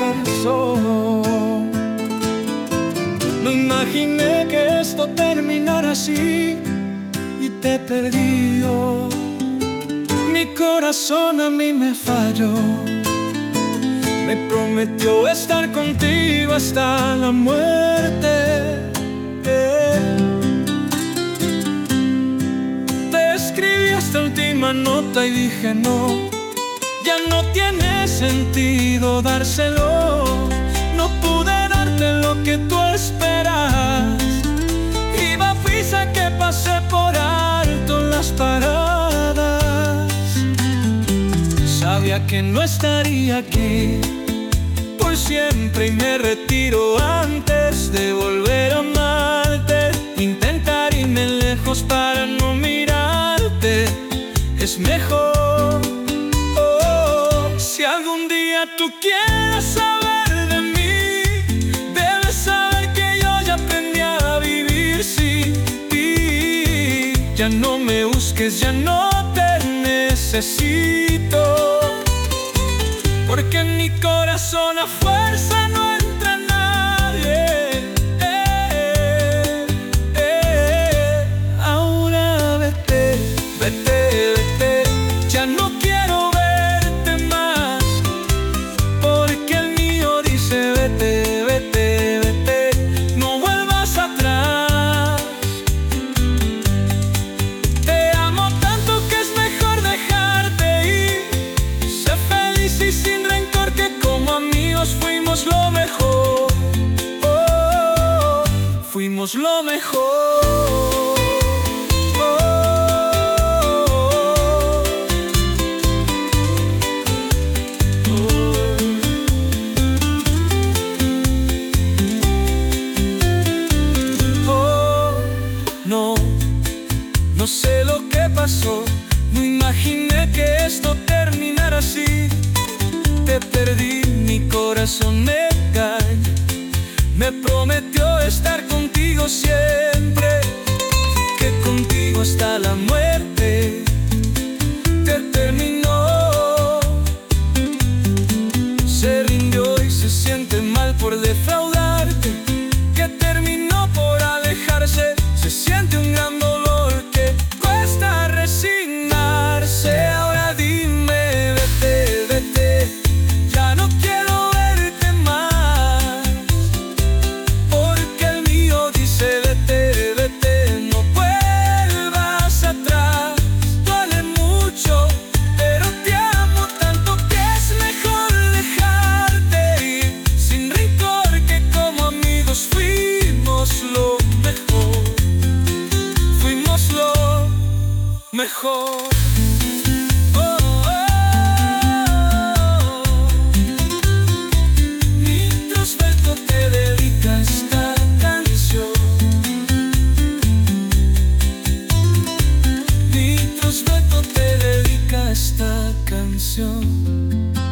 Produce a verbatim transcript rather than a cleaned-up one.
universo. No imaginé que esto terminara así y te perdí yo. Mi corazón a mí me falló. Me prometió estar contigo hasta la muerte. Te escribí esta última nota y dije no, ya no tiene sentido dárselo. No pude darte lo que tú esperas. Iba a prisa que pasé por alto las paradas. Sabía que no estaría aquí por siempre y me retiro antes de volver a amarte. Intentar irme lejos para no mirarte es mejor. Oh, si algún día tú quieres saber de mí, debes saber que yo ya aprendí a vivir sin ti. Ya no me busques, ya no te necesito, porque en mi corazón a fuerza no entra nadie. Eh, eh, ahora vete, vete, vete. Ya no quiero verte más, porque el mío dice vete, vete, vete. No vuelvas atrás. Te amo tanto que es mejor dejarte ir. Sé feliz y sin rencor, que como amigos fuimos lo mejor. Oh, fuimos lo mejor. No, no sé lo que pasó. No imaginé que esto terminara así. Te perdí, mi corazón me cae. Me prometió estar contigo siempre, que contigo hasta la muerte. Te terminó, se rindió y se siente mal por defraudarte. Que terminó por alejarse, se siente un gran dolor que cuesta resignarse. Ahora dime, vete, vete. Ya no quiero verte más, porque el mío dice vete, vete. No vuelvas atrás. Duele mucho, pero te amo tanto que es mejor dejarte ir sin rencor, que como amigos fuimos lo mejor. Fuimos lo mejor. Oh, oh, oh. Mientras Beto te dedica esta canción. Mientras Beto te dedica esta canción.